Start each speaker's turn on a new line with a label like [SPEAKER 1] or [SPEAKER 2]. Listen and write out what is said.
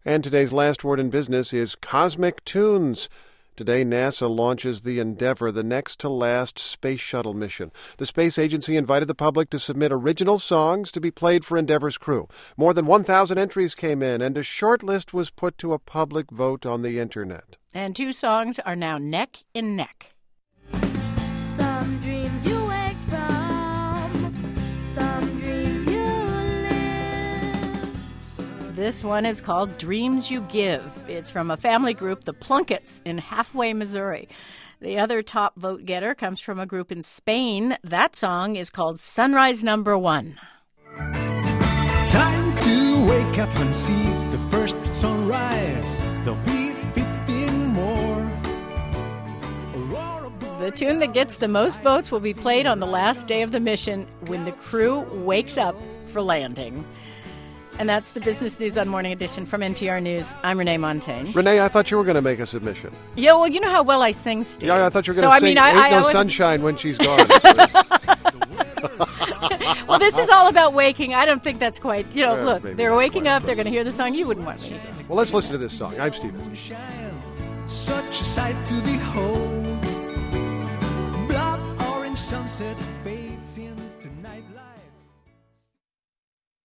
[SPEAKER 1] And today's last word in business is Cosmic Tunes. Today, NASA launches the Endeavour, the next-to-last space shuttle mission. The space agency invited the public to submit original songs to be played for Endeavour's crew. More than 1,000 entries came in, and a short list was put to a public vote on the Internet.
[SPEAKER 2] And 2 songs are now neck and neck.
[SPEAKER 3] Some dreams you wake from, some dreams you live.
[SPEAKER 2] This one is called Dreams You Give. It's from a family group, the Plunketts, in Halfway, Missouri. The other top vote getter comes from a group in Spain. That song is called Sunrise Number 1.
[SPEAKER 4] Time to wake up and see the first sunrise. There'll be 15 more.
[SPEAKER 2] The tune that gets the most votes will be played on the last day of the mission when the crew wakes up for landing. And that's the Business News on Morning Edition from NPR News. I'm Renee Montagne.
[SPEAKER 1] Renee, I thought you were going to make a submission.
[SPEAKER 2] Yeah, well, you know how well I sing, Steve.
[SPEAKER 1] Yeah, I thought you were going to sing Ain't No Sunshine When She's Gone.
[SPEAKER 2] Well, this is all about waking. I don't think that's quite, look,
[SPEAKER 1] maybe
[SPEAKER 2] they're
[SPEAKER 1] not
[SPEAKER 2] waking
[SPEAKER 1] quite,
[SPEAKER 2] up, they're going to hear the song. You wouldn't want me.
[SPEAKER 1] Well, let's listen to this song. I'm Steven.
[SPEAKER 4] Such a sight to behold. Blood orange sunset